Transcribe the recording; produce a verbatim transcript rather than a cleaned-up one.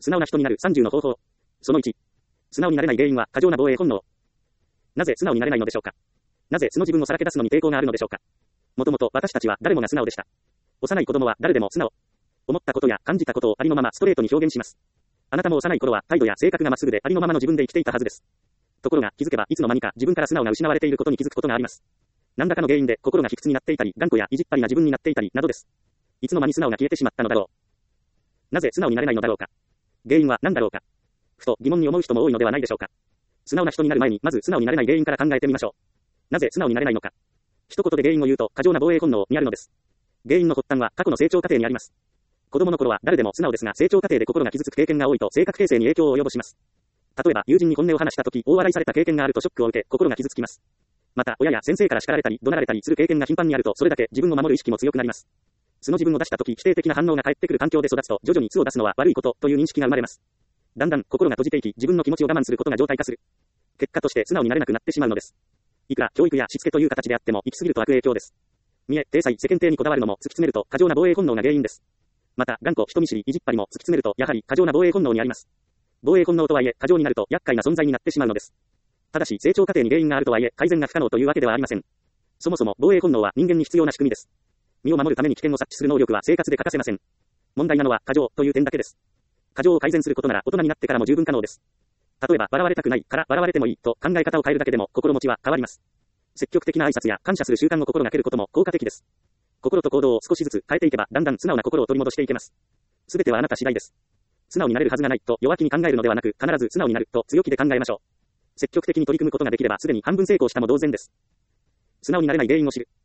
素直な人になるさんじゅうの方法。そのいち。素直になれない原因は過剰な防衛本能。なぜ素直になれないのでしょうか。なぜ素の自分をさらけ出すのに抵抗があるのでしょうか。もともと私たちは誰もが素直でした。幼い子供は誰でも素直。思ったことや感じたことをありのままストレートに表現します。あなたも幼い頃は態度や性格がまっすぐでありのままの自分で生きていたはずです。ところが気づけばいつの間にか自分から素直が失われていることに気づくことがあります。何らかの原因で心が卑屈になっていたり、頑固や意地っ張りな自分になっていたりなどです。いつの間に素直が消えてしまったのだろう。なぜ素直になれないのだろうか。原因は何だろうか。ふと疑問に思う人も多いのではないでしょうか。素直な人になる前にまず素直になれない原因から考えてみましょう。なぜ素直になれないのか。一言で原因を言うと過剰な防衛本能にあるのです。原因の発端は過去の成長過程にあります。子供の頃は誰でも素直ですが、成長過程で心が傷つく経験が多いと性格形成に影響を及ぼします。例えば友人に本音を話した時大笑いされた経験があるとショックを受け心が傷つきます。また親や先生から叱られたり怒鳴られたりする経験が頻繁にあるとそれだけ自分を守る意識も強くなります。素の自分を出した時否定的な反応が返ってくる環境で育つと徐々に素を出すのは悪いことという認識が生まれます。だんだん心が閉じていき自分の気持ちを我慢することが常態化する。結果として素直になれなくなってしまうのです。いくら教育やしつけという形であっても行き過ぎると悪影響です。見栄、体裁、世間体にこだわるのも突き詰めると過剰な防衛本能が原因です。また頑固、人見知り、意地っ張りも突き詰めるとやはり過剰な防衛本能にあります。防衛本能とはいえ過剰になると厄介な存在になってしまうのです。ただし成長過程に原因があるとはいえ改善が不可能というわけではありません。そもそも防衛本能は人間に必要な仕組みです。身を守るために危険を察知する能力は生活で欠かせません。問題なのは過剰という点だけです。過剰を改善することなら大人になってからも十分可能です。例えば笑われたくないから笑われてもいいと考え方を変えるだけでも心持ちは変わります。積極的な挨拶や感謝する習慣を心がけることも効果的です。心と行動を少しずつ変えていけばだんだん素直な心を取り戻していけます。すべてはあなた次第です。素直になれるはずがないと弱気に考えるのではなく必ず素直になると強気で考えましょう。積極的に取り組むことができればすでに半分成功したも同然です。素直になれない原因を知る。